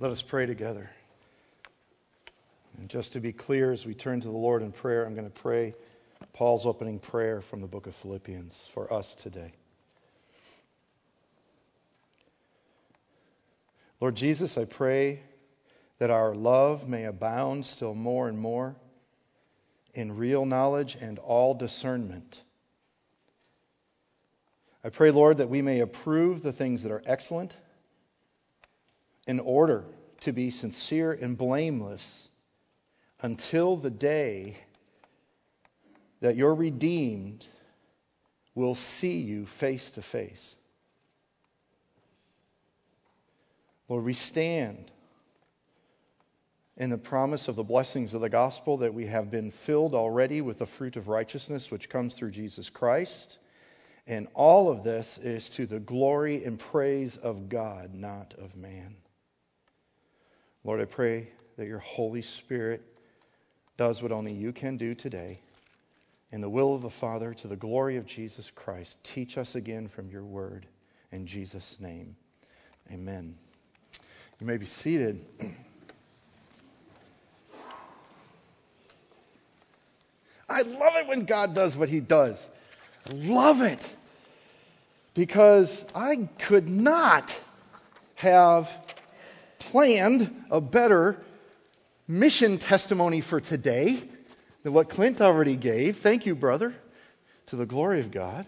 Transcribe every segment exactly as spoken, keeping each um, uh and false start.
Let us pray together. And just to be clear, as we turn to the Lord in prayer, I'm going to pray Paul's opening prayer from the book of Philippians for us today. Lord Jesus, I pray that our love may abound still more and more in real knowledge and all discernment. I pray, Lord, that we may approve the things that are excellent in order to be sincere and blameless until the day that your redeemed will see you face to face. Lord, we stand in the promise of the blessings of the gospel that we have been filled already with the fruit of righteousness which comes through Jesus Christ. And all of this is to the glory and praise of God, not of man. Lord, I pray that your Holy Spirit does what only you can do today. In the will of the Father, to the glory of Jesus Christ, teach us again from your word. In Jesus' name, amen. You may be seated. I love it when God does what he does. I love it. Because I could not have planned a better mission testimony for today than what Clint already gave. Thank you, brother. To the glory of God.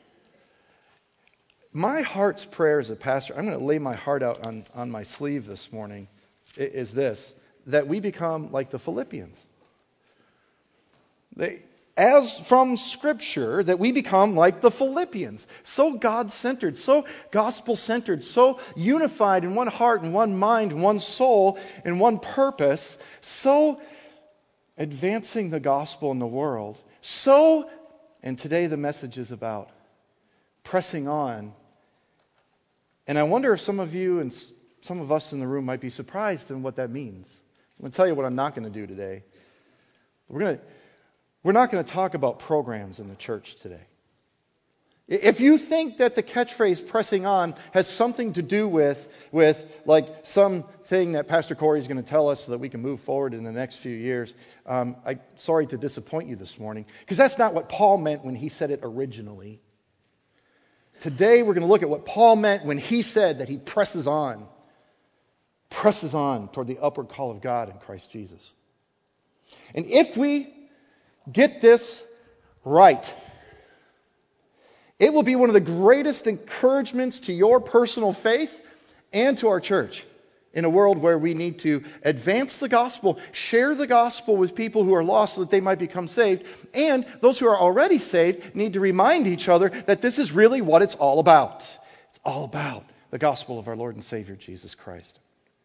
My heart's prayer as a pastor, I'm going to lay my heart out on, on my sleeve this morning, is this, that we become like the Philippians. They, as from Scripture, that we become like the Philippians. So God-centered, so gospel-centered, so unified in one heart and one mind and one soul and one purpose, so advancing the gospel in the world. So, and today the message is about pressing on. And I wonder if some of you and some of us in the room might be surprised in what that means. I'm going to tell you what I'm not going to do today. We're going to We're not going to talk about programs in the church today. If you think that the catchphrase pressing on has something to do with, with like something that Pastor Corey is going to tell us so that we can move forward in the next few years, um, I'm sorry to disappoint you this morning, because that's not what Paul meant when he said it originally. Today we're going to look at what Paul meant when he said that he presses on, presses on toward the upward call of God in Christ Jesus. And if we get this right, it will be one of the greatest encouragements to your personal faith and to our church in a world where we need to advance the gospel, share the gospel with people who are lost so that they might become saved, and those who are already saved need to remind each other that this is really what it's all about. It's all about the gospel of our Lord and Savior, Jesus Christ.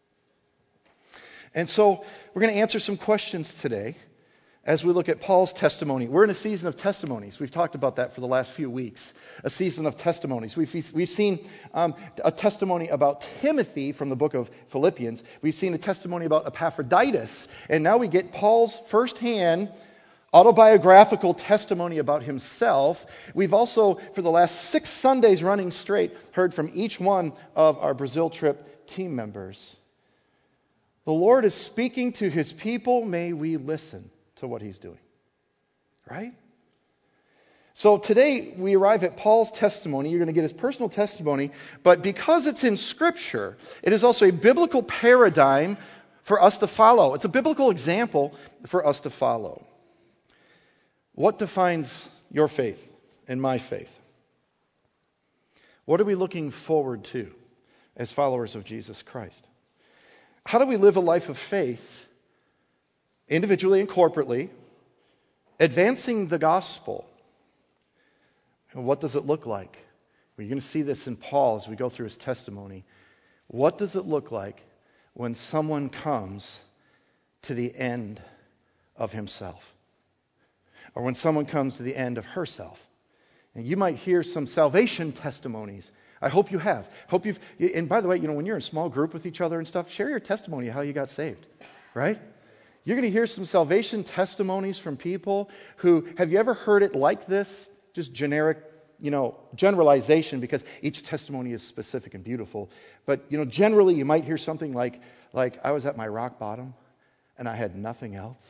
And so we're going to answer some questions today as we look at Paul's testimony. We're in a season of testimonies. We've talked about that for the last few weeks. A season of testimonies. We've, we've seen um, a testimony about Timothy from the book of Philippians. We've seen a testimony about Epaphroditus. And now we get Paul's firsthand autobiographical testimony about himself. We've also, for the last six Sundays running straight, heard from each one of our Brazil trip team members. The Lord is speaking to his people. May we listen to what he's doing. Right? So today we arrive at Paul's testimony. You're going to get his personal testimony, but because it's in Scripture, it is also a biblical paradigm for us to follow. It's a biblical example for us to follow. What defines your faith and my faith? What are we looking forward to as followers of Jesus Christ? How do we live a life of faith individually and corporately, advancing the gospel? And what does it look like? Well, you're going to see this in Paul as we go through his testimony. What does it look like when someone comes to the end of himself? Or when someone comes to the end of herself? And you might hear some salvation testimonies. I hope you have. Hope you've. And by the way, you know, when you're in a small group with each other and stuff, share your testimony of how you got saved, right? You're going to hear some salvation testimonies from people who, have you ever heard it like this? Just generic, you know, generalization, because each testimony is specific and beautiful. But, you know, generally you might hear something like, like I was at my rock bottom and I had nothing else.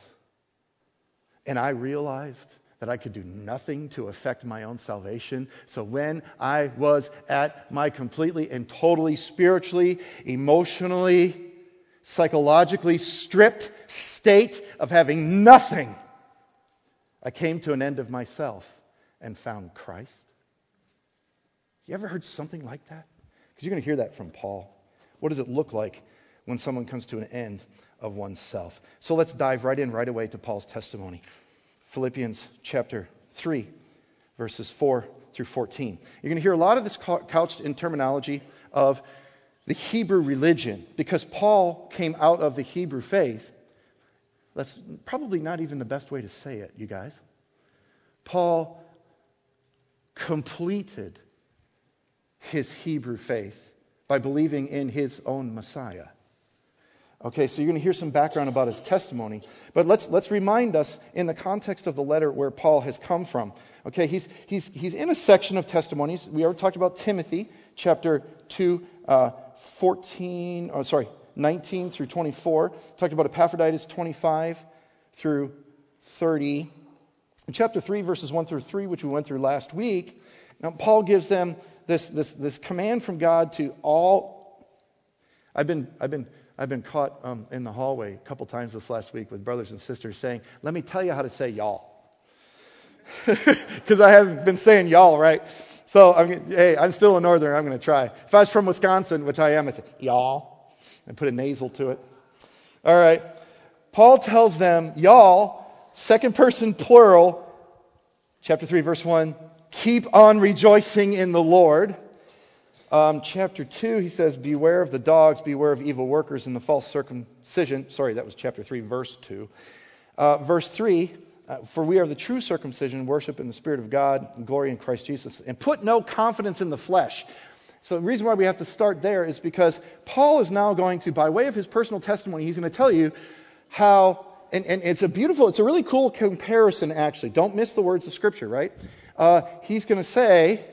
And I realized that I could do nothing to affect my own salvation. So when I was at my completely and totally spiritually, emotionally, psychologically stripped state of having nothing, I came to an end of myself and found Christ. You ever heard something like that? Because you're going to hear that from Paul. What does it look like when someone comes to an end of oneself? So let's dive right in right away to Paul's testimony. Philippians chapter three, verses four through fourteen. You're going to hear a lot of this couched in terminology of the Hebrew religion, because Paul came out of the Hebrew faith. That's probably not even the best way to say it, you guys. Paul completed his Hebrew faith by believing in his own Messiah. Okay, so you're going to hear some background about his testimony. But let's let's remind us in the context of the letter where Paul has come from. Okay, he's he's he's in a section of testimonies. We already talked about Timothy, chapter two, uh, fourteen, oh, sorry, nineteen through twenty-four. Talked about Epaphroditus, twenty-five through thirty. In chapter three, verses one through three, which we went through last week, now Paul gives them this this this command from God to all. I've been I've been I've been caught um, in the hallway a couple times this last week with brothers and sisters saying, "Let me tell you how to say y'all," because I haven't been saying y'all right. So I'm hey, I'm still a northerner. I'm going to try. If I was from Wisconsin, which I am, I'd say y'all and put a nasal to it. All right. Paul tells them, y'all, second person plural, chapter three, verse one. Keep on rejoicing in the Lord. Um, chapter two, he says, beware of the dogs, beware of evil workers and the false circumcision. Sorry, that was chapter three, verse two. Uh, verse three, uh, for we are the true circumcision, worship in the Spirit of God, and glory in Christ Jesus, and put no confidence in the flesh. So the reason why we have to start there is because Paul is now going to, by way of his personal testimony, he's going to tell you how, and, and it's a beautiful, it's a really cool comparison actually. Don't miss the words of Scripture, right? Uh, he's going to say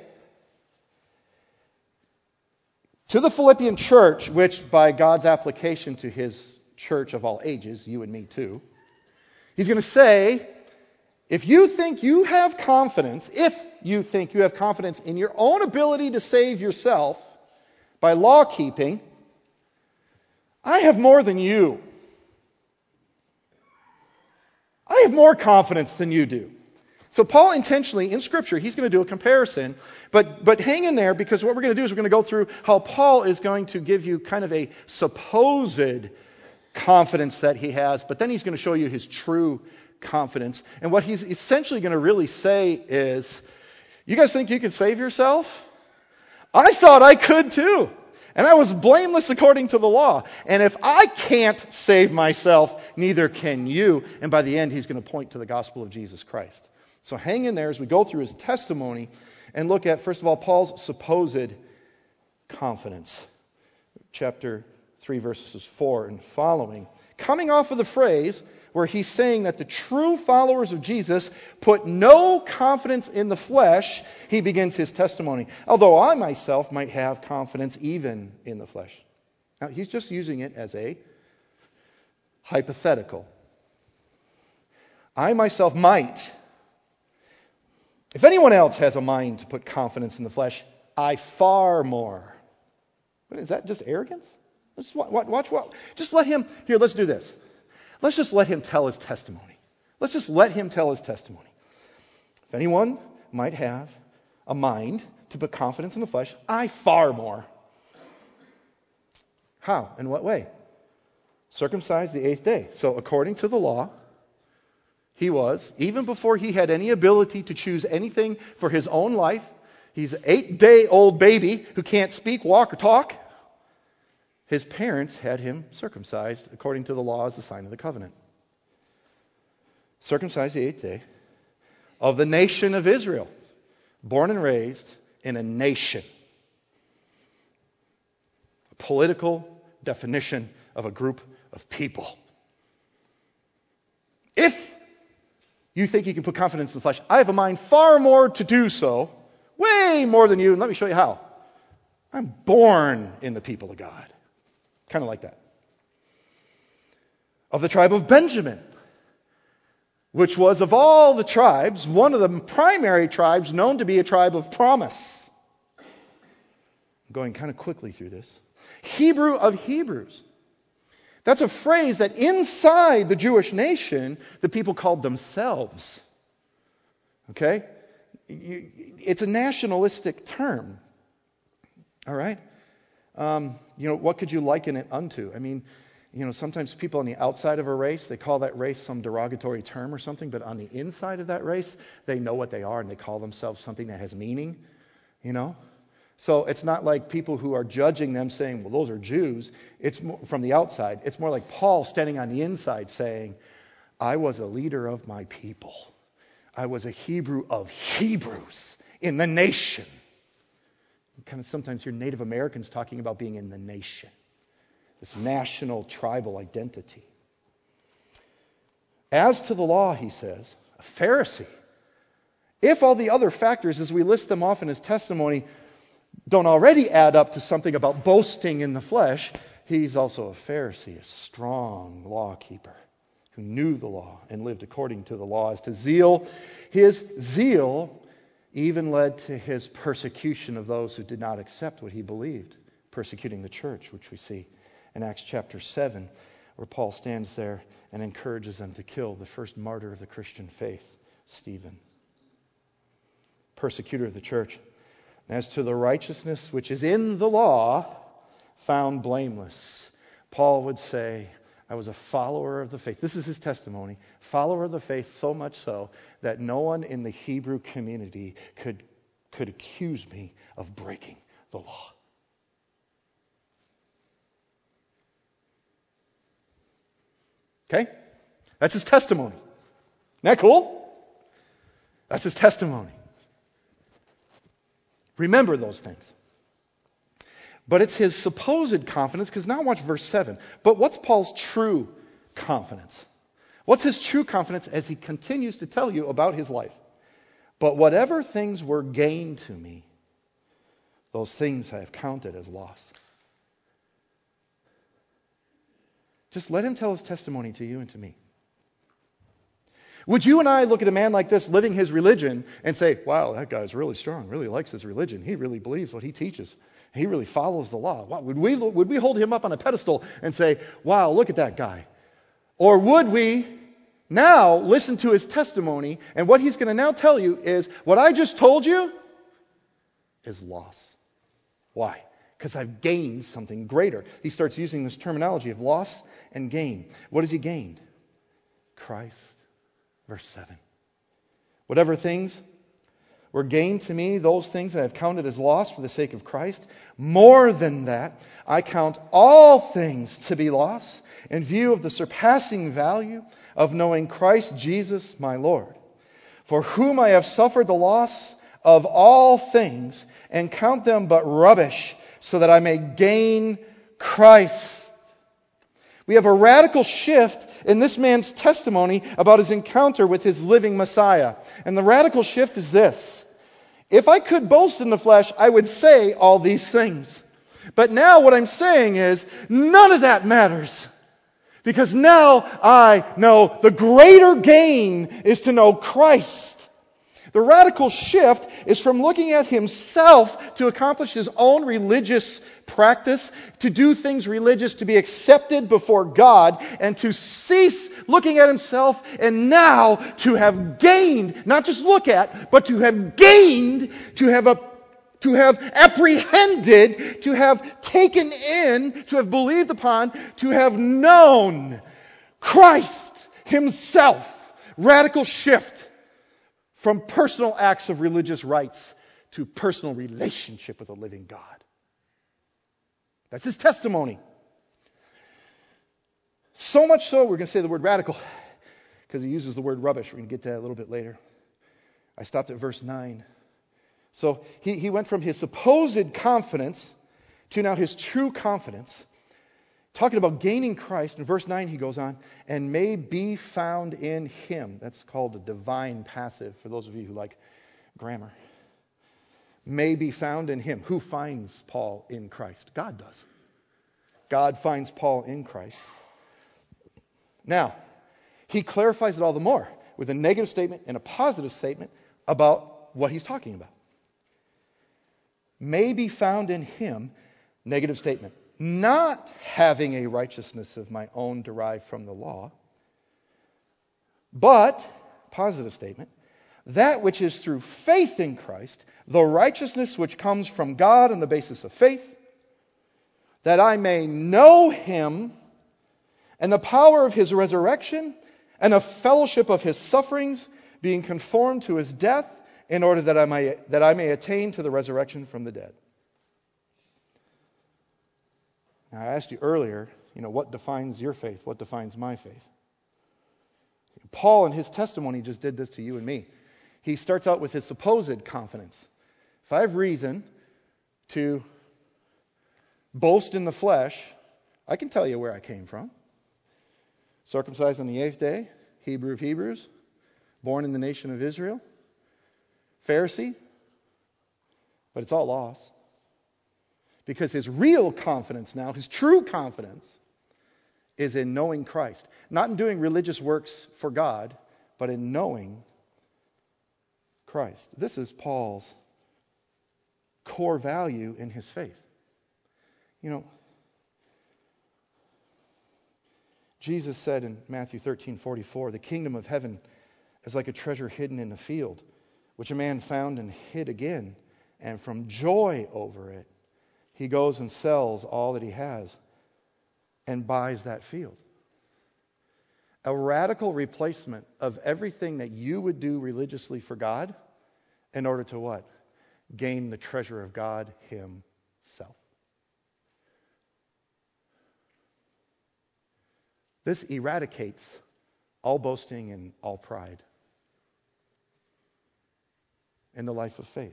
to the Philippian church, which by God's application to his church of all ages, you and me too, he's going to say, if you think you have confidence, if you think you have confidence in your own ability to save yourself by law keeping, I have more than you. I have more confidence than you do. So Paul intentionally, in Scripture, he's going to do a comparison, but but hang in there, because what we're going to do is we're going to go through how Paul is going to give you kind of a supposed confidence that he has, but then he's going to show you his true confidence. And what he's essentially going to really say is, you guys think you can save yourself? I thought I could too. And I was blameless according to the law. And if I can't save myself, neither can you. And by the end, he's going to point to the gospel of Jesus Christ. So hang in there as we go through his testimony and look at, first of all, Paul's supposed confidence. Chapter three, verses four and following. Coming off of the phrase where he's saying that the true followers of Jesus put no confidence in the flesh, he begins his testimony. Although I myself might have confidence even in the flesh. Now, he's just using it as a hypothetical. I myself might. If anyone else has a mind to put confidence in the flesh, I far more. What, is that just arrogance? Just watch, watch, watch. Just let him, here, let's do this. Let's just let him tell his testimony. Let's just let him tell his testimony. If anyone might have a mind to put confidence in the flesh, I far more. How? In what way? Circumcised the eighth day. So according to the law, he was, even before he had any ability to choose anything for his own life, he's an eight-day-old baby who can't speak, walk, or talk. His parents had him circumcised according to the law as the sign of the covenant. Circumcised the eighth day of the nation of Israel, born and raised in a nation. A political definition of a group of people. If you think you can put confidence in the flesh, I have a mind far more to do so, way more than you, and let me show you how. I'm born in the people of God. Kind of like that. of the tribe of Benjamin, which was of all the tribes, one of the primary tribes known to be a tribe of promise. I'm going kind of quickly through this. Hebrew of Hebrews. That's a phrase that inside the Jewish nation, the people called themselves. Okay? It's a nationalistic term. All right? Um, you know, what could you liken it unto? I mean, you know, sometimes people on the outside of a race, they call that race some derogatory term or something, but on the inside of that race, they know what they are and they call themselves something that has meaning, you know? So it's not like people who are judging them saying, well, those are Jews. It's more, from the outside. It's more like Paul standing on the inside saying, I was a leader of my people. I was a Hebrew of Hebrews in the nation. You kind of sometimes hear Native Americans talking about being in the nation. This national tribal identity. As to the law, he says, a Pharisee. If all the other factors, as we list them off in his testimony, don't already add up to something about boasting in the flesh, he's also a Pharisee, a strong law keeper who knew the law and lived according to the law. As to zeal, his zeal even led to his persecution of those who did not accept what he believed, persecuting the church, which we see in Acts chapter seven, where Paul stands there and encourages them to kill the first martyr of the Christian faith, Stephen. Persecutor of the church. As to the righteousness which is in the law, found blameless. Paul would say, I was a follower of the faith. This is his testimony. Follower of the faith, so much so that no one in the Hebrew community could, could accuse me of breaking the law. Okay? That's his testimony. Isn't that cool? That's his testimony. Remember those things. But it's his supposed confidence, because now watch verse seven. But what's Paul's true confidence? What's his true confidence as he continues to tell you about his life? But whatever things were gained to me, those things I have counted as loss. Just let him tell his testimony to you and to me. Would you and I look at a man like this living his religion and say, wow, that guy's really strong, really likes his religion. He really believes what he teaches. He really follows the law. Wow, would we, would we hold him up on a pedestal and say, wow, look at that guy? Or would we now listen to his testimony, and what he's going to now tell you is, what I just told you is loss. Why? Because I've gained something greater. He starts using this terminology of loss and gain. What has he gained? Christ. Verse seven. Whatever things were gained to me, those things I have counted as loss for the sake of Christ. More than that, I count all things to be loss in view of the surpassing value of knowing Christ Jesus my Lord, for whom I have suffered the loss of all things and count them but rubbish, so that I may gain Christ. We have a radical shift in this man's testimony about his encounter with his living Messiah. And the radical shift is this. If I could boast in the flesh, I would say all these things. But now what I'm saying is, none of that matters. Because now I know the greater gain is to know Christ. The radical shift is from looking at himself to accomplish his own religious practice, to do things religious, to be accepted before God, and to cease looking at himself and now to have gained, not just look at, but to have gained, to have a to have apprehended, to have taken in, to have believed upon, to have known Christ himself. Radical shift from personal acts of religious rites to personal relationship with a living God. That's his testimony. So much so, we're going to say the word radical because he uses the word rubbish. We're going to get to that a little bit later. I stopped at verse nine. So he, he went from his supposed confidence to now his true confidence. Talking about gaining Christ. In verse nine he goes on, and may be found in him. That's called a divine passive for those of you who like grammar. May be found in him. Who finds Paul in Christ? God does. God finds Paul in Christ. Now, he clarifies it all the more with a negative statement and a positive statement about what he's talking about. May be found in him, negative statement, not having a righteousness of my own derived from the law, but, positive statement, that which is through faith in Christ, the righteousness which comes from God on the basis of faith, that I may know him and the power of his resurrection and the fellowship of his sufferings, being conformed to his death, in order that I may, that I may attain to the resurrection from the dead. Now, I asked you earlier, you know, what defines your faith? What defines my faith? Paul, in his testimony, just did this to you and me. He starts out with his supposed confidence. If I have reason to boast in the flesh, I can tell you where I came from. Circumcised on the eighth day, Hebrew of Hebrews, born in the nation of Israel, Pharisee, but it's all loss. Because his real confidence now, his true confidence, is in knowing Christ. Not in doing religious works for God, but in knowing Christ. This is Paul's core value in his faith. You know, Jesus said in Matthew thirteen forty-four, the kingdom of heaven is like a treasure hidden in a field, which a man found and hid again, and from joy over it, he goes and sells all that he has and buys that field. A radical replacement of everything that you would do religiously for God in order to what? Gain the treasure of God himself. This eradicates all boasting and all pride in the life of faith.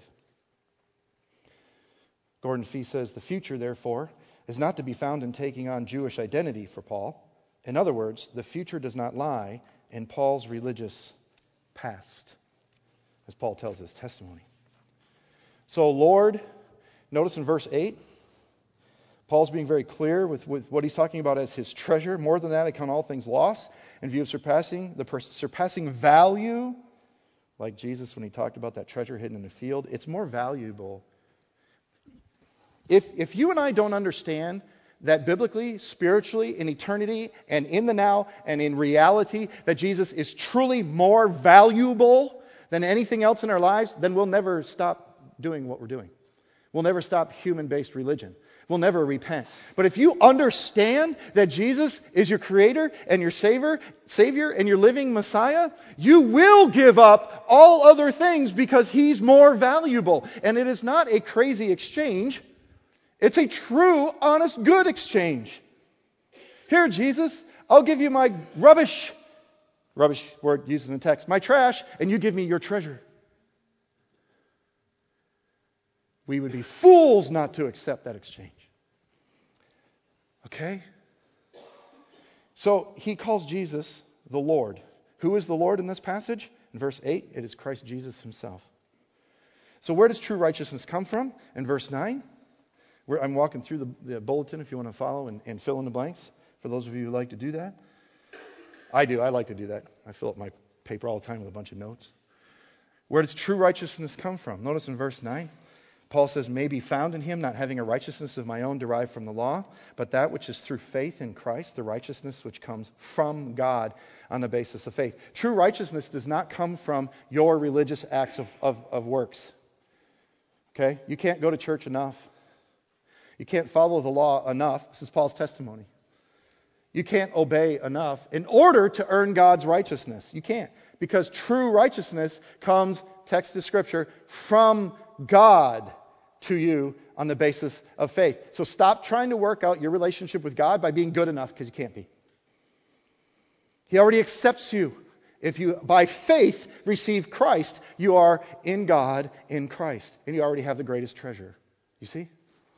Gordon Fee says, the future, therefore, is not to be found in taking on Jewish identity for Paul. In other words, the future does not lie in Paul's religious past, as Paul tells his testimony. So, Lord, notice in verse eight, Paul's being very clear with, with what he's talking about as his treasure. More than that, I count all things lost in view of surpassing the per- surpassing value, like Jesus when he talked about that treasure hidden in the field. It's more valuable. If if you and I don't understand that biblically, spiritually, in eternity, and in the now, and in reality, that Jesus is truly more valuable than anything else in our lives, then we'll never stop doing what we're doing. We'll never stop human-based religion. We'll never repent. But if you understand that Jesus is your creator and your savior, savior and your living Messiah, you will give up all other things because he's more valuable. And it is not a crazy exchange. It's a true, honest, good exchange. Here, Jesus, I'll give you my rubbish. Rubbish word used in the text. My trash, and you give me your treasure. We would be fools not to accept that exchange. Okay? So he calls Jesus the Lord. Who is the Lord in this passage? In verse eight, it is Christ Jesus himself. So where does true righteousness come from? In verse nine, where I'm walking through the, the bulletin if you want to follow and, and fill in the blanks, for those of you who like to do that. I do. I like to do that. I fill up my paper all the time with a bunch of notes. Where does true righteousness come from? Notice in verse nine, Paul says, may be found in him, not having a righteousness of my own derived from the law, but that which is through faith in Christ, the righteousness which comes from God on the basis of faith. True righteousness does not come from your religious acts of, of, of works. Okay? You can't go to church enough. You can't follow the law enough. This is Paul's testimony. You can't obey enough in order to earn God's righteousness. You can't. Because true righteousness comes, text of Scripture, from God to you on the basis of faith. So stop trying to work out your relationship with God by being good enough, because you can't be. He already accepts you. If you, by faith, receive Christ, you are in God, in Christ. And you already have the greatest treasure. You see?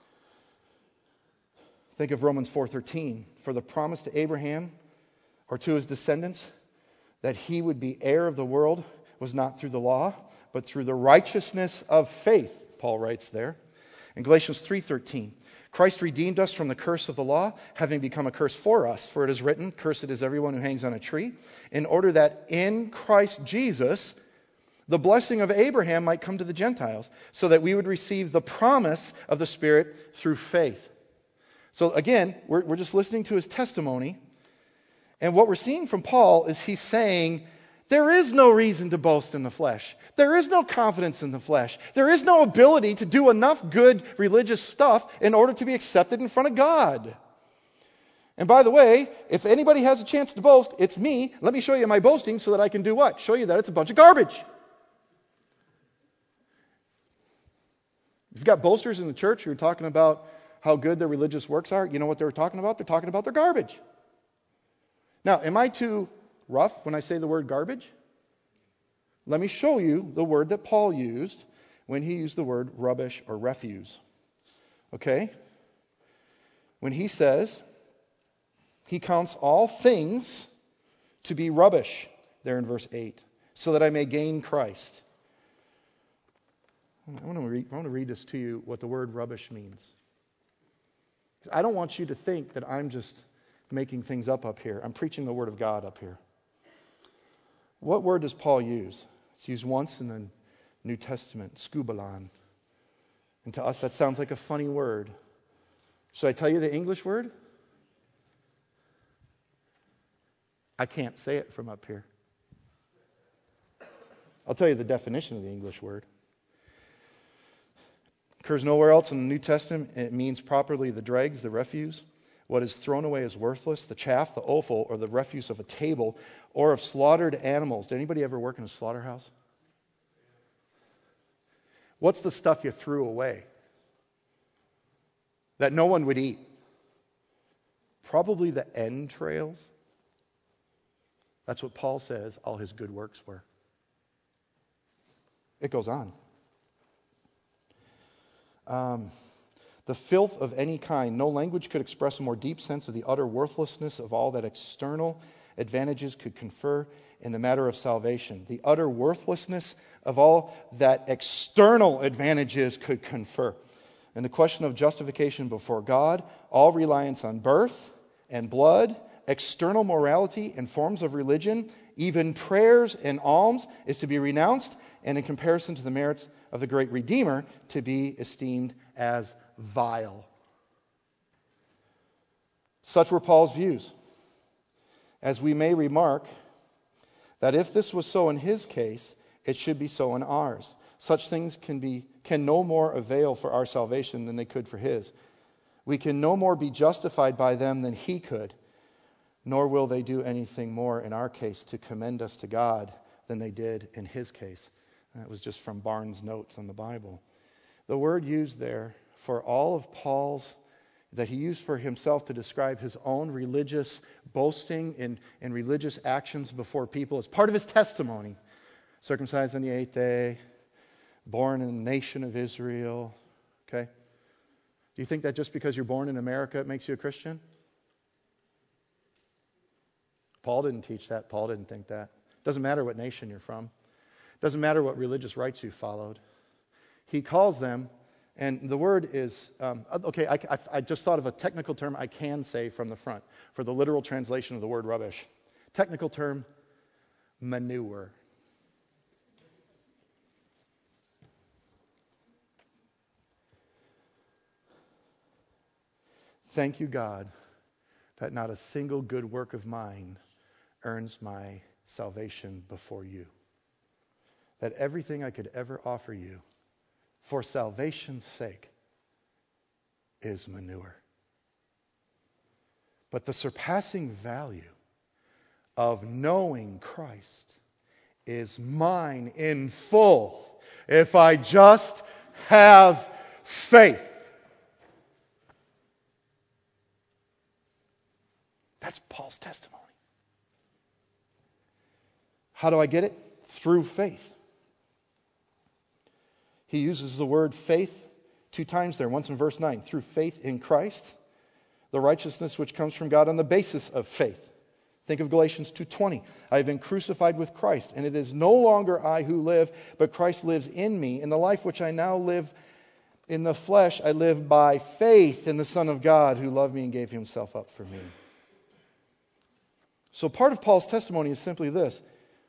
Think of Romans four thirteen. For the promise to Abraham, or to his descendants, that he would be heir of the world, was not through the law, but through the righteousness of faith, Paul writes there. In Galatians three thirteen, Christ redeemed us from the curse of the law, having become a curse for us. For it is written, cursed is everyone who hangs on a tree, in order that in Christ Jesus the blessing of Abraham might come to the Gentiles, so that we would receive the promise of the Spirit through faith. So again, we're, we're just listening to his testimony. And what we're seeing from Paul is he's saying, there is no reason to boast in the flesh. There is no confidence in the flesh. There is no ability to do enough good religious stuff in order to be accepted in front of God. And by the way, if anybody has a chance to boast, it's me. Let me show you my boasting so that I can do what? Show you that it's a bunch of garbage. If you've got boasters in the church who are talking about how good their religious works are, you know what they're talking about? They're talking about their garbage. Now, am I too rough when I say the word garbage? Let me show you the word that Paul used when he used the word rubbish or refuse. Okay? When he says he counts all things to be rubbish, there in verse eight, so that I may gain Christ. I want to read, I want to read this to you, what the word rubbish means. I don't want you to think that I'm just making things up up here. I'm preaching the Word of God up here. What word does Paul use? It's used once in the New Testament, skubalon. And to us that sounds like a funny word. Should I tell you the English word? I can't say it from up here. I'll tell you the definition of the English word. Occurs nowhere else in the New Testament. It means properly the dregs, the refuse, what is thrown away as worthless, the chaff, the offal, or the refuse of a table, or of slaughtered animals. Did anybody ever work in a slaughterhouse? What's the stuff you threw away that no one would eat? Probably the entrails. That's what Paul says all his good works were. It goes on. Um, the filth of any kind. No language could express a more deep sense of the utter worthlessness of all that external advantages could confer in the matter of salvation. The utter worthlessness of all that external advantages could confer. And the question of justification before God, all reliance on birth and blood, external morality and forms of religion, even prayers and alms, is to be renounced, and in comparison to the merits of the great Redeemer, to be esteemed as vile. Such were Paul's views. As we may remark, that if this was so in his case, it should be so in ours. Such things can be can no more avail for our salvation than they could for his. We can no more be justified by them than he could, nor will they do anything more in our case to commend us to God than they did in his case. That was just from Barnes' notes on the Bible. The word used there for all of Paul's, that he used for himself to describe his own religious boasting and, and religious actions before people as part of his testimony. Circumcised on the eighth day, born in the nation of Israel. Okay? Do you think that just because you're born in America it makes you a Christian? Paul didn't teach that. Paul didn't think that. It doesn't matter what nation you're from. It doesn't matter what religious rites you followed. He calls them, and the word is, um, okay, I, I, I just thought of a technical term I can say from the front for the literal translation of the word rubbish. Technical term, manure. Thank you, God, that not a single good work of mine earns my salvation before you. That everything I could ever offer you for salvation's sake is manure. But the surpassing value of knowing Christ is mine in full if I just have faith. That's Paul's testimony. How do I get it? Through faith. He uses the word faith two times there. Once in verse nine. Through faith in Christ, the righteousness which comes from God on the basis of faith. Think of Galatians two twenty. I have been crucified with Christ, and it is no longer I who live, but Christ lives in me. In the life which I now live in the flesh, I live by faith in the Son of God who loved me and gave himself up for me. So part of Paul's testimony is simply this.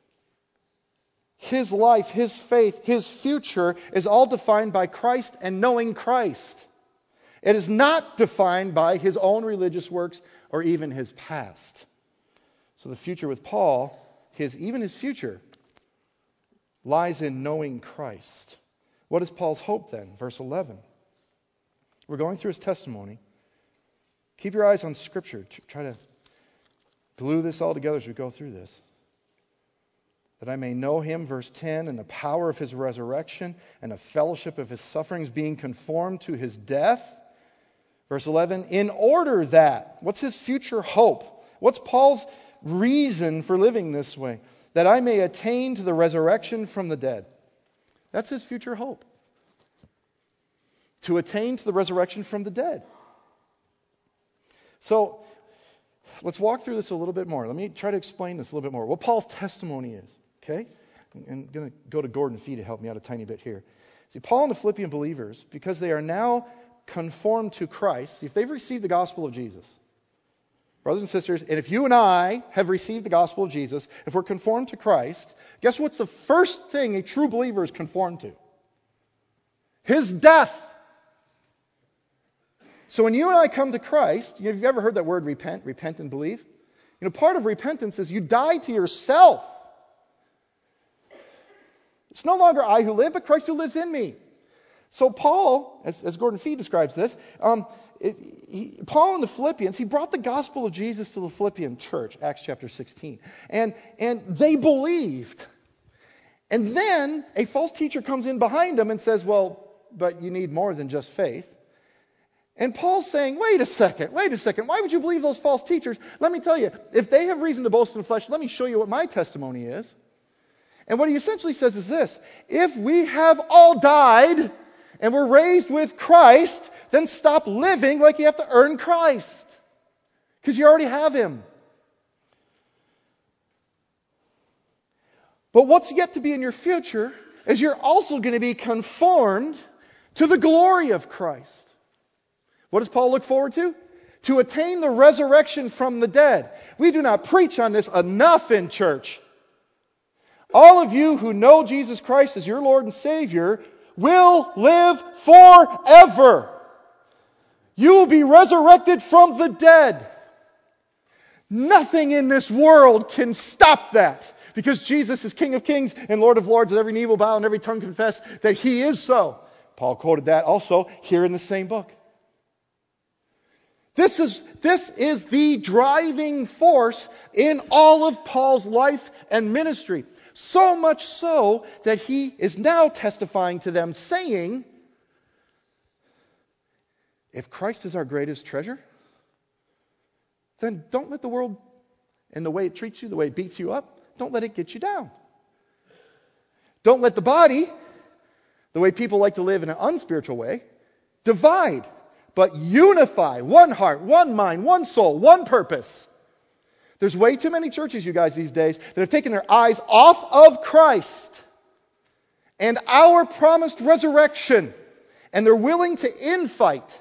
His life, his faith, his future is all defined by Christ and knowing Christ. It is not defined by his own religious works or even his past. So the future with Paul, his even his future, lies in knowing Christ. What is Paul's hope then? Verse eleven. We're going through his testimony. Keep your eyes on Scripture. Try to glue this all together as we go through this. That I may know him, verse ten, and the power of his resurrection and the fellowship of his sufferings, being conformed to his death. Verse eleven, in order that, what's his future hope? What's Paul's reason for living this way? That I may attain to the resurrection from the dead. That's his future hope. To attain to the resurrection from the dead. So, let's walk through this a little bit more. Let me try to explain this a little bit more. What Paul's testimony is, okay? I'm going to go to Gordon Fee to help me out a tiny bit here. See, Paul and the Philippian believers, because they are now conformed to Christ, see, if they've received the gospel of Jesus, brothers and sisters, and if you and I have received the gospel of Jesus, if we're conformed to Christ, guess what's the first thing a true believer is conformed to? His death. So when you and I come to Christ, have you ever heard that word repent, repent and believe? You know, part of repentance is you die to yourself. It's no longer I who live, but Christ who lives in me. So Paul, as, as Gordon Fee describes this, um, it, he, Paul and the Philippians, he brought the gospel of Jesus to the Philippian church, Acts chapter sixteen. And, and they believed. And then a false teacher comes in behind them and says, well, but you need more than just faith. And Paul's saying, wait a second, wait a second. Why would you believe those false teachers? Let me tell you, if they have reason to boast in the flesh, let me show you what my testimony is. And what he essentially says is this. If we have all died and we're raised with Christ, then stop living like you have to earn Christ. Because you already have him. But what's yet to be in your future is you're also going to be conformed to the glory of Christ. What does Paul look forward to? To attain the resurrection from the dead. We do not preach on this enough in church. All of you who know Jesus Christ as your Lord and Savior will live forever. You will be resurrected from the dead. Nothing in this world can stop that. Because Jesus is King of Kings and Lord of Lords, and every knee will bow and every tongue confess that He is so. Paul quoted that also here in the same book. This is, this is the driving force in all of Paul's life and ministry. So much so that he is now testifying to them saying, if Christ is our greatest treasure, then don't let the world and the way it treats you, the way it beats you up, don't let it get you down. Don't let the body, the way people like to live in an unspiritual way, divide. But unify, one heart, one mind, one soul, one purpose. There's way too many churches, you guys, these days that have taken their eyes off of Christ and our promised resurrection, and they're willing to infight.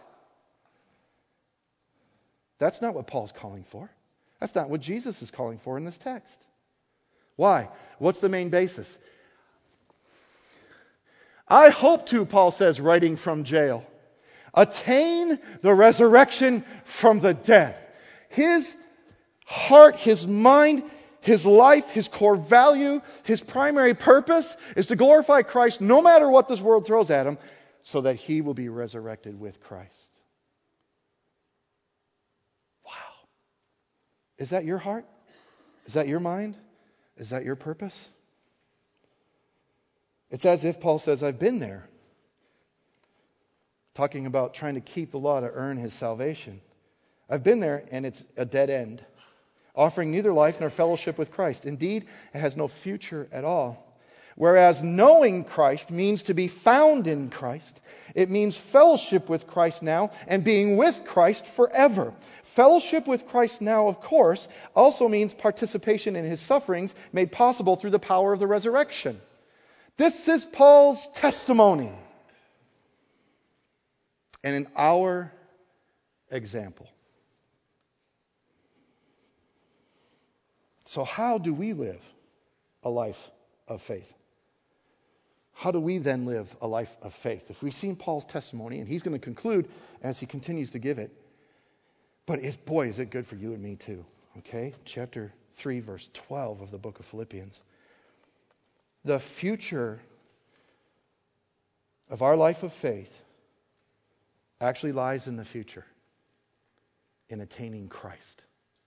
That's not what Paul's calling for. That's not what Jesus is calling for in this text. Why? What's the main basis? I hope to, Paul says, writing from jail, attain the resurrection from the dead. His heart, his mind, his life, his core value, his primary purpose is to glorify Christ no matter what this world throws at him, so that he will be resurrected with Christ. Wow. Is that your heart? Is that your mind? Is that your purpose? It's as if Paul says, I've been there. Talking about trying to keep the law to earn his salvation. I've been there, and it's a dead end. Offering neither life nor fellowship with Christ. Indeed, it has no future at all. Whereas knowing Christ means to be found in Christ. It means fellowship with Christ now and being with Christ forever. Fellowship with Christ now, of course, also means participation in His sufferings made possible through the power of the resurrection. This is Paul's testimony. and in our example. So how do we live a life of faith? How do we then live a life of faith? If we've seen Paul's testimony, and he's going to conclude as he continues to give it, but is, boy, is it good for you and me too. Okay? Chapter three, verse twelve of the book of Philippians. The future of our life of faith actually lies in the future, in attaining Christ.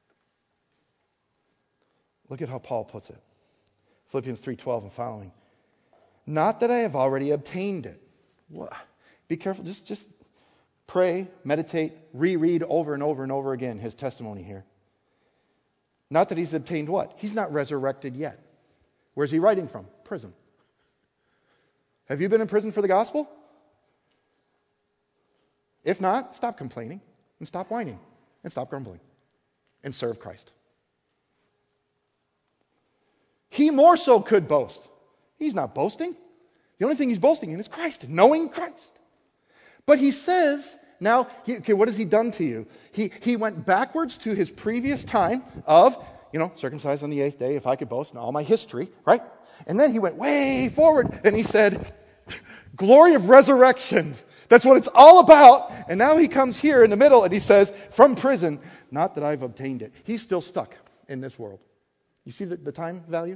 Look at how Paul puts it. Philippians three twelve and following. Not that I have already obtained it. Well, be careful. Just, just pray, meditate, reread over and over and over again his testimony here. Not that he's obtained what? He's not resurrected yet. Where's he writing from? Prison. Have you been in prison for the gospel? If not, stop complaining and stop whining and stop grumbling and serve Christ. He more so could boast. He's not boasting. The only thing he's boasting in is Christ, knowing Christ. But he says, now, he, okay, what has he done to you? He, he went backwards to his previous time of, you know, circumcised on the eighth day, if I could boast in all my history, right? And then he went way forward and he said, glory of resurrection. That's what it's all about. And now he comes here in the middle and he says, from prison, not that I've obtained it. He's still stuck in this world. You see the, the time value?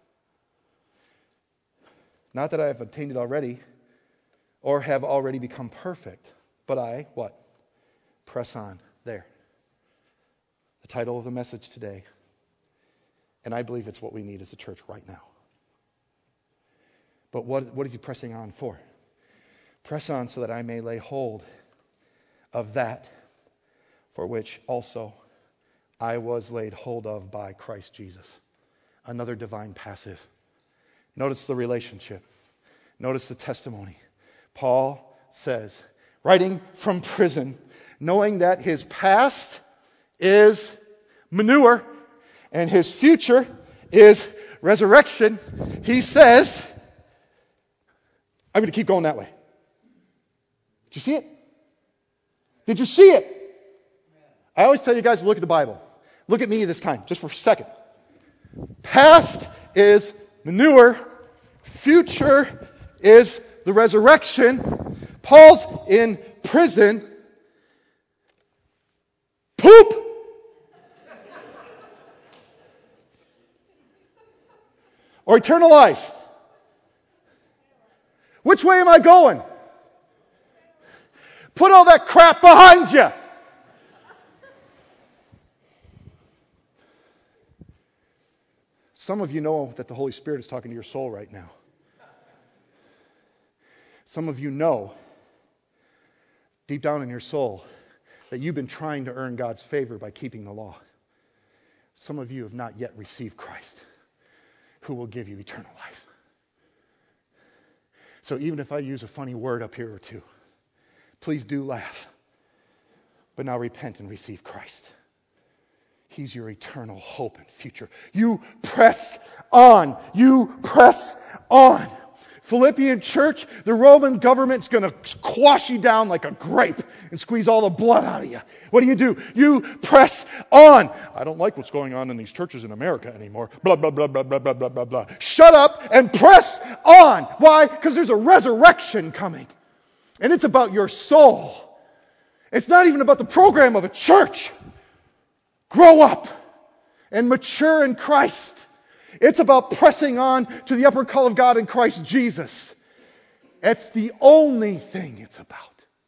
Not that I have obtained it already or have already become perfect, but I, what? Press on. There. The title of the message today. And I believe it's what we need as a church right now. But what, what is he pressing on for? Press on so that I may lay hold of that for which also I was laid hold of by Christ Jesus. Another divine passive. Notice the relationship. Notice the testimony. Paul says, writing from prison, knowing that his past is manure and his future is resurrection, he says, I'm going to keep going that way. Did you see it? Did you see it? I always tell you guys to look at the Bible. Look at me this time, just for a second. Past is manure. Future is the resurrection. Paul's in prison. Poop! Or eternal life. Which way am I going? Put all that crap behind you. Some of you know that the Holy Spirit is talking to your soul right now. Some of you know, deep down in your soul, that you've been trying to earn God's favor by keeping the law. Some of you have not yet received Christ, who will give you eternal life. So even if I use a funny word up here or two, please do laugh. But now repent and receive Christ. He's your eternal hope and future. You press on. You press on. Philippian church, the Roman government's going to quash you down like a grape and squeeze all the blood out of you. What do you do? You press on. I don't like what's going on in these churches in America anymore. Blah, blah, blah, blah, blah, blah, blah, blah, blah. Shut up and press on. Why? Because there's a resurrection coming. And it's about your soul. It's not even about the program of a church. Grow up and mature in Christ. It's about pressing on to the upward call of God in Christ Jesus. It's the only thing it's about.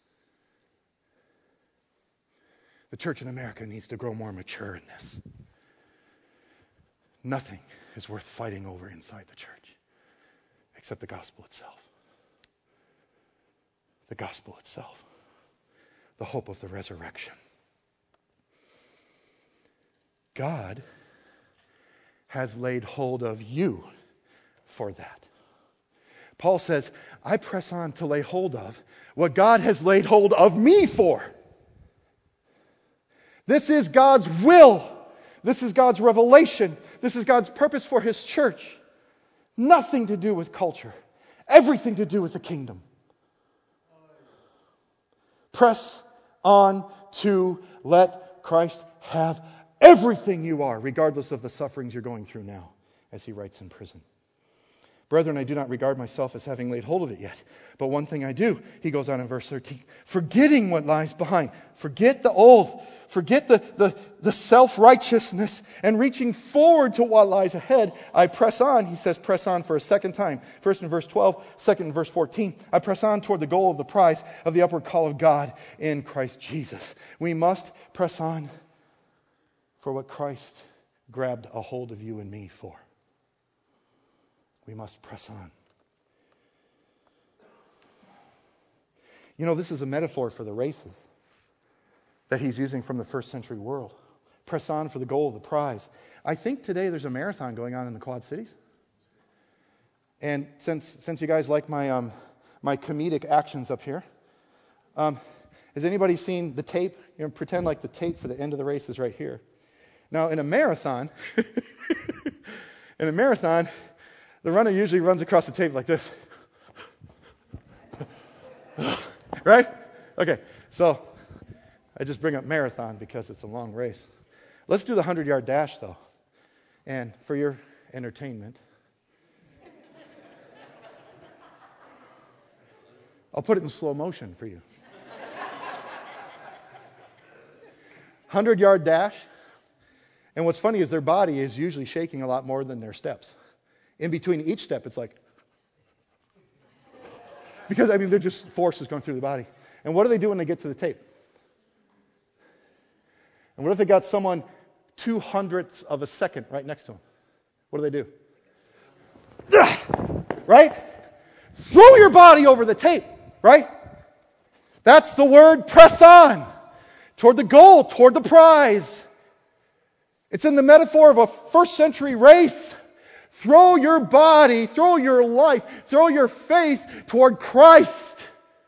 The church in America needs to grow more mature in this. Nothing is worth fighting over inside the church except the gospel itself. The gospel itself. The hope of the resurrection. God has laid hold of you for that. Paul says, I press on to lay hold of what God has laid hold of me for. This is God's will. This is God's revelation. This is God's purpose for His church. Nothing to do with culture. Everything to do with the kingdom. Press on to let Christ have everything you are, regardless of the sufferings you're going through now, as he writes in prison. Brethren, I do not regard myself as having laid hold of it yet. But one thing I do, he goes on in verse thirteen, forgetting what lies behind. Forget the old. Forget the, the, the self-righteousness and reaching forward to what lies ahead. I press on. He says press on for a second time. First in verse twelve, second in verse fourteen. I press on toward the goal of the prize of the upward call of God in Christ Jesus. We must press on for what Christ grabbed a hold of you and me for. We must press on. You know, this is a metaphor for the races that he's using from the first century world. Press on for the goal of the prize. I think today there's a marathon going on in the Quad Cities. And since since you guys like my um, my comedic actions up here, um, has anybody seen the tape? You know, pretend like the tape for the end of the race is right here. Now, in a marathon, in a marathon, the runner usually runs across the tape like this. Right? Okay, so I just bring up marathon because it's a long race. Let's do the hundred-yard dash, though. And for your entertainment, I'll put it in slow motion for you. hundred-yard dash. And what's funny is their body is usually shaking a lot more than their steps. In between each step, it's like... Because, I mean, they're just forces going through the body. And what do they do when they get to the tape? And what if they got someone two hundredths of a second right next to them? What do they do? Right? Throw your body over the tape, right? That's the word press on. Toward the goal, toward the prize. It's in the metaphor of a first century race. Throw your body, throw your life, throw your faith toward Christ.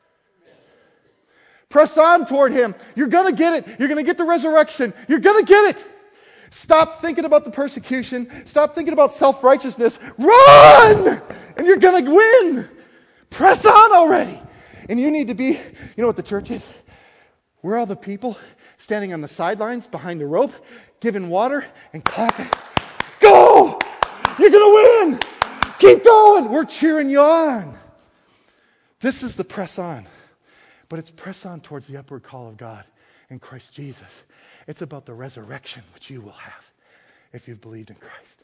Press on toward Him. You're going to get it. You're going to get the resurrection. You're going to get it. Stop thinking about the persecution. Stop thinking about self-righteousness. Run! And you're going to win. Press on already. And you need to be, you know what the church is? We're all the people standing on the sidelines behind the rope, giving water and clapping. Go! You're going to win! Keep going! We're cheering you on. This is the press on. But it's press on towards the upward call of God in Christ Jesus. It's about the resurrection which you will have if you've believed in Christ.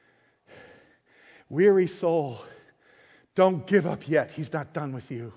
Weary soul, don't give up yet. He's not done with you.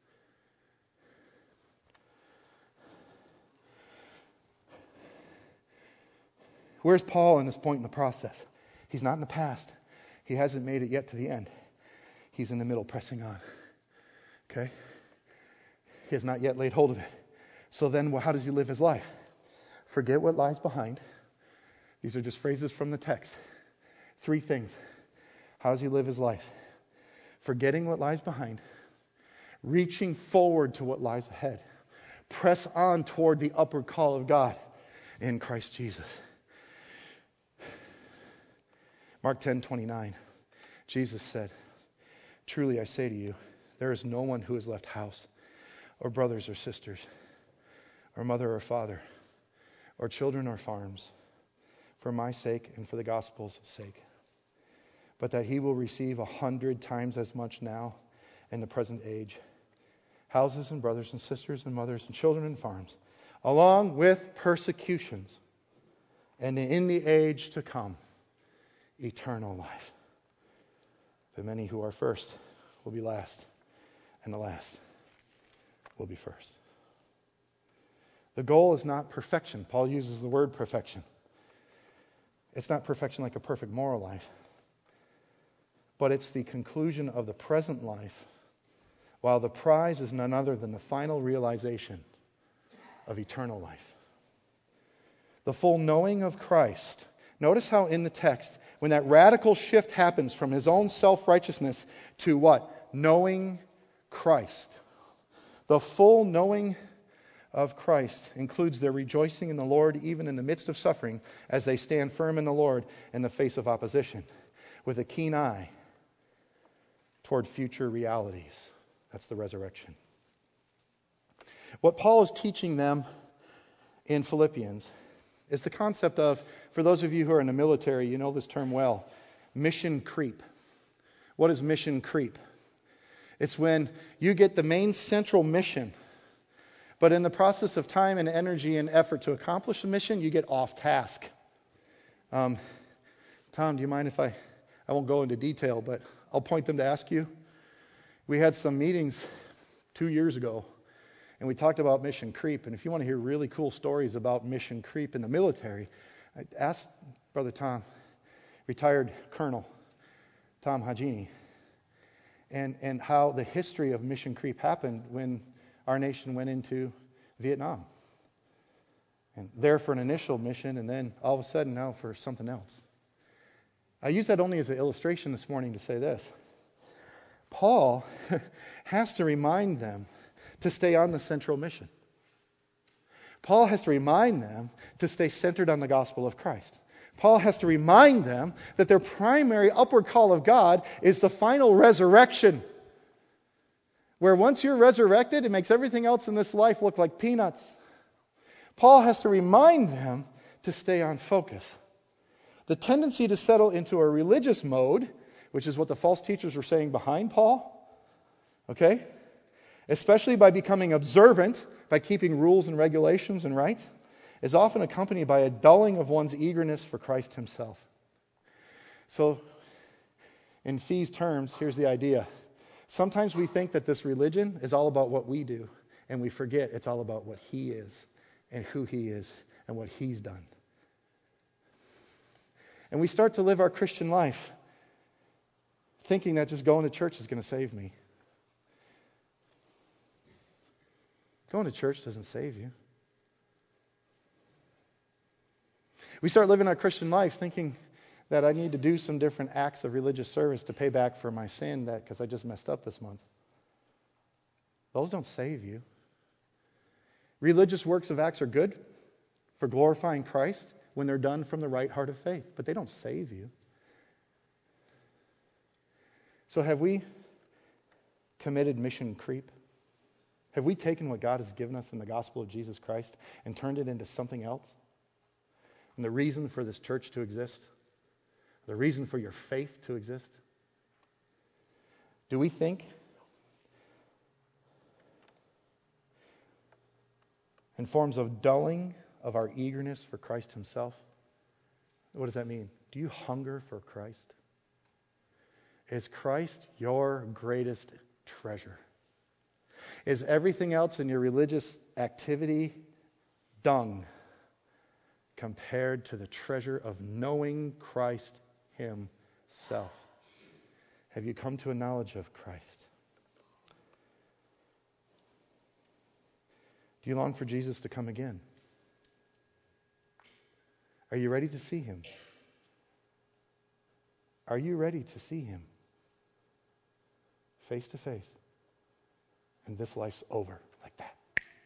Where's Paul in this point in the process? He's not in the past. He hasn't made it yet to the end. He's in the middle, pressing on. Okay? He has not yet laid hold of it. So then, well, how does he live his life? Forget what lies behind. These are just phrases from the text. Three things. How does he live his life? Forgetting what lies behind. Reaching forward to what lies ahead. Press on toward the upward call of God in Christ Jesus. Mark ten twenty-nine. Jesus said, "Truly I say to you, there is no one who has left house, or brothers or sisters, or mother or father, or children or farms, for my sake and for the gospel's sake, but that he will receive a hundred times as much now in the present age, houses and brothers and sisters and mothers and children and farms, along with persecutions, and in the age to come, eternal life. The many who are first will be last, and the last will be first." The goal is not perfection. Paul uses the word perfection. It's not perfection like a perfect moral life, but it's the conclusion of the present life, while the prize is none other than the final realization of eternal life. The full knowing of Christ. Notice how in the text, when that radical shift happens from his own self-righteousness to what? Knowing Christ. The full knowing of Christ includes their rejoicing in the Lord even in the midst of suffering as they stand firm in the Lord in the face of opposition with a keen eye toward future realities. That's the resurrection. What Paul is teaching them in Philippians is the concept of, for those of you who are in the military, you know this term well, mission creep. What is mission creep? It's when you get the main central mission, but in the process of time and energy and effort to accomplish the mission, you get off task. Um, Tom, do you mind if I, I won't go into detail, but I'll point them to ask you. We had some meetings two years ago, and we talked about mission creep. And if you want to hear really cool stories about mission creep in the military, I asked Brother Tom, retired Colonel Tom Hajini, and, and how the history of mission creep happened when our nation went into Vietnam. And there for an initial mission, and then all of a sudden now for something else. I use that only as an illustration this morning to say this. Paul has to remind them to stay on the central mission. Paul has to remind them to stay centered on the gospel of Christ. Paul has to remind them that their primary upward call of God is the final resurrection. Where once you're resurrected, it makes everything else in this life look like peanuts. Paul has to remind them to stay on focus. The tendency to settle into a religious mode, which is what the false teachers were saying behind Paul, okay? Especially by becoming observant, by keeping rules and regulations and rights, is often accompanied by a dulling of one's eagerness for Christ himself. So, in Fee's terms, here's the idea. Sometimes we think that this religion is all about what we do, and we forget it's all about what he is, and who he is, and what he's done. And we start to live our Christian life thinking that just going to church is going to save me. Going to church doesn't save you. We start living our Christian life thinking that I need to do some different acts of religious service to pay back for my sin that because I just messed up this month. Those don't save you. Religious works of acts are good for glorifying Christ when they're done from the right heart of faith, but they don't save you. So have we committed mission creep? Have we taken what God has given us in the gospel of Jesus Christ and turned it into something else? And the reason for this church to exist? The reason for your faith to exist? Do we think in forms of dulling of our eagerness for Christ himself? What does that mean? Do you hunger for Christ? Is Christ your greatest treasure? Is everything else in your religious activity dung compared to the treasure of knowing Christ himself? Have you come to a knowledge of Christ? Do you long for Jesus to come again? Are you ready to see him? Are you ready to see him face to face? And this life's over like that.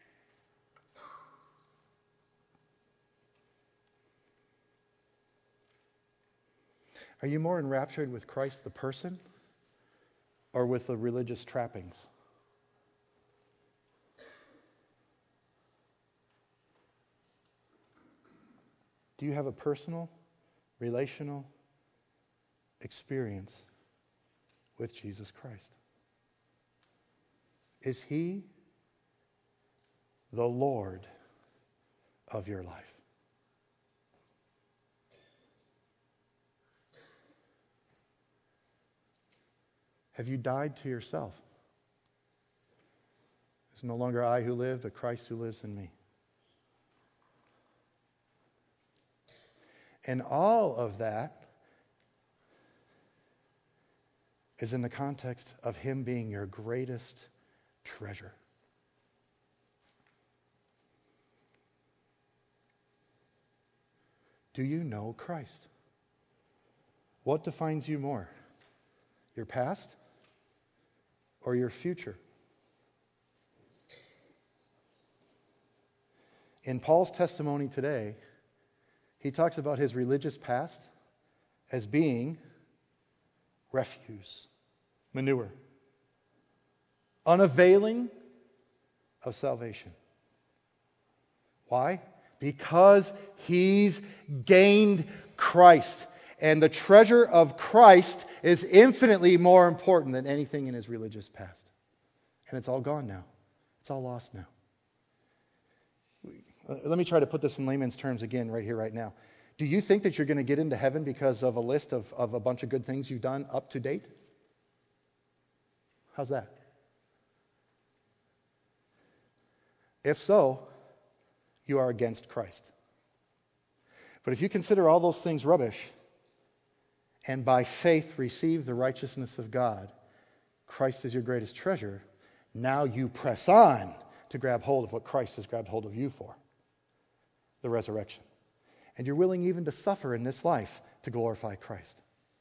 Are you more enraptured with Christ the person or with the religious trappings? Do you have a personal, relational experience with Jesus Christ? Is he the Lord of your life? Have you died to yourself? It's no longer I who live, but Christ who lives in me. And all of that is in the context of him being your greatest treasure. Do you know Christ? What defines you more? Your past or your future? In Paul's testimony today, he talks about his religious past as being refuse, manure, unavailing of salvation. Why? Because he's gained Christ. And the treasure of Christ is infinitely more important than anything in his religious past. And it's all gone now. It's all lost now. Let me try to put this in layman's terms again right here, right now. Do you think that you're going to get into heaven because of a list of, of a bunch of good things you've done up to date? How's that? If so, you are against Christ. But if you consider all those things rubbish, and by faith receive the righteousness of God, Christ is your greatest treasure, now you press on to grab hold of what Christ has grabbed hold of you for, the resurrection. And you're willing even to suffer in this life to glorify Christ.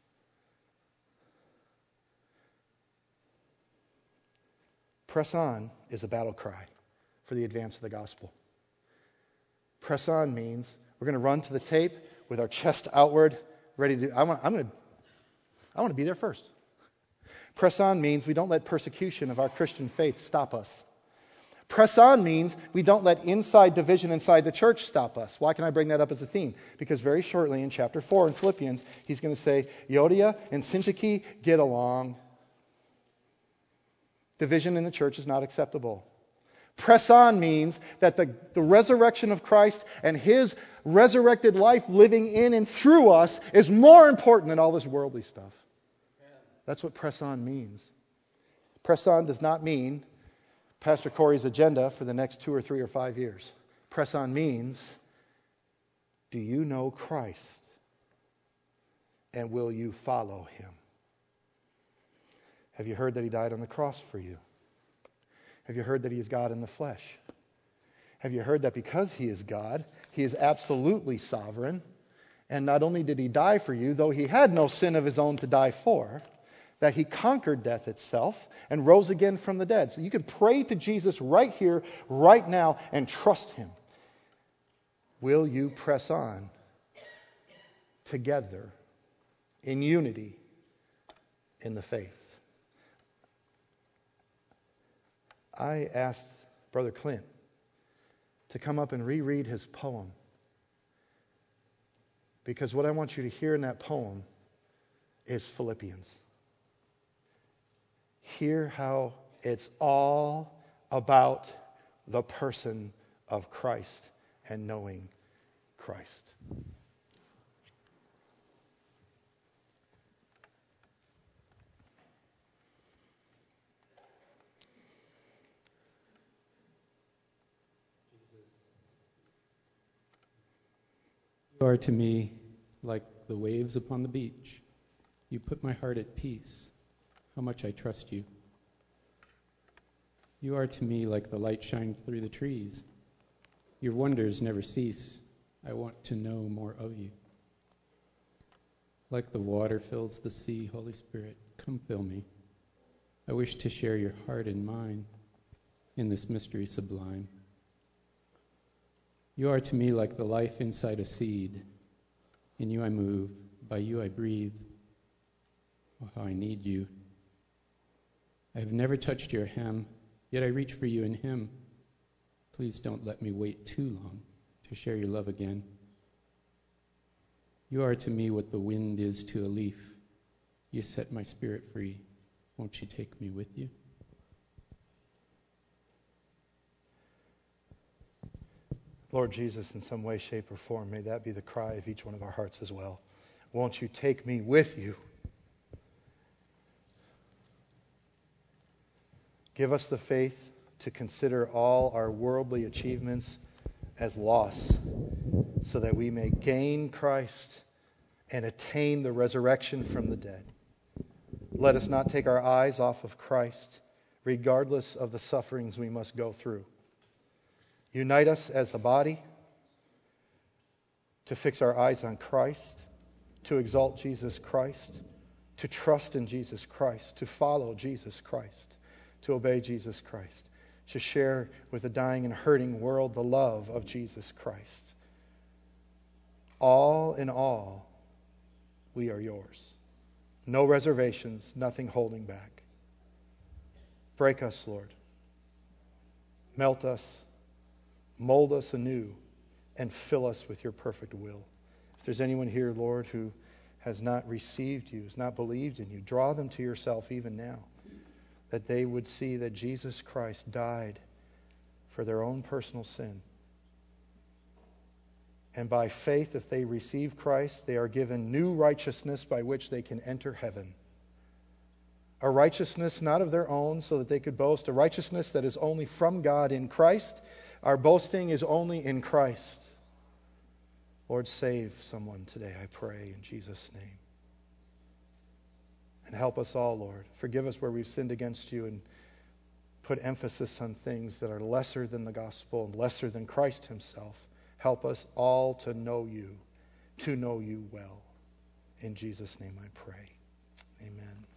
Press on is a battle cry for the advance of the gospel. Press on means we're going to run to the tape with our chest outward, ready to. I want, I'm going to. I want to be there first. Press on means we don't let persecution of our Christian faith stop us. Press on means we don't let inside division inside the church stop us. Why can I bring that up as a theme? Because very shortly in chapter four in Philippians, he's going to say, Euodia and Syntyche, get along. Division in the church is not acceptable. Press on means that the, the resurrection of Christ and his resurrected life living in and through us is more important than all this worldly stuff. That's what press on means. Press on does not mean Pastor Corey's agenda for the next two or three or five years. Press on means, do you know Christ? And will you follow him? Have you heard that he died on the cross for you? Have you heard that he is God in the flesh? Have you heard that because he is God, he is absolutely sovereign? And not only did he die for you, though he had no sin of his own to die for, that he conquered death itself and rose again from the dead. So you can pray to Jesus right here, right now, and trust him. Will you press on together in unity in the faith? I asked Brother Clint to come up and reread his poem, because what I want you to hear in that poem is Philippians. Hear how it's all about the person of Christ and knowing Christ. You are to me like the waves upon the beach. You put my heart at peace. How much I trust you. You are to me like the light shining through the trees. Your wonders never cease. I want to know more of you. Like the water fills the sea, Holy Spirit, come fill me. I wish to share your heart and mine in this mystery sublime. You are to me like the life inside a seed. In you I move, by you I breathe. Oh, how I need you. I have never touched your hem, yet I reach for you in him. Please don't let me wait too long to share your love again. You are to me what the wind is to a leaf. You set my spirit free. Won't you take me with you? Lord Jesus, in some way, shape, or form, may that be the cry of each one of our hearts as well. Won't you take me with you? Give us the faith to consider all our worldly achievements as loss, so that we may gain Christ and attain the resurrection from the dead. Let us not take our eyes off of Christ, regardless of the sufferings we must go through. Unite us as a body to fix our eyes on Christ, to exalt Jesus Christ, to trust in Jesus Christ, to follow Jesus Christ, to obey Jesus Christ, to share with the dying and hurting world the love of Jesus Christ. All in all, we are yours. No reservations, nothing holding back. Break us, Lord. Melt us. Mold us anew and fill us with your perfect will. If there's anyone here, Lord, who has not received you, has not believed in you, draw them to yourself even now, that they would see that Jesus Christ died for their own personal sin. And by faith, if they receive Christ, they are given new righteousness by which they can enter heaven. A righteousness not of their own so that they could boast, a righteousness that is only from God in Christ. Our boasting is only in Christ. Lord, save someone today, I pray, in Jesus' name. And help us all, Lord. Forgive us where we've sinned against you and put emphasis on things that are lesser than the gospel and lesser than Christ himself. Help us all to know you, to know you well. In Jesus' name I pray. Amen.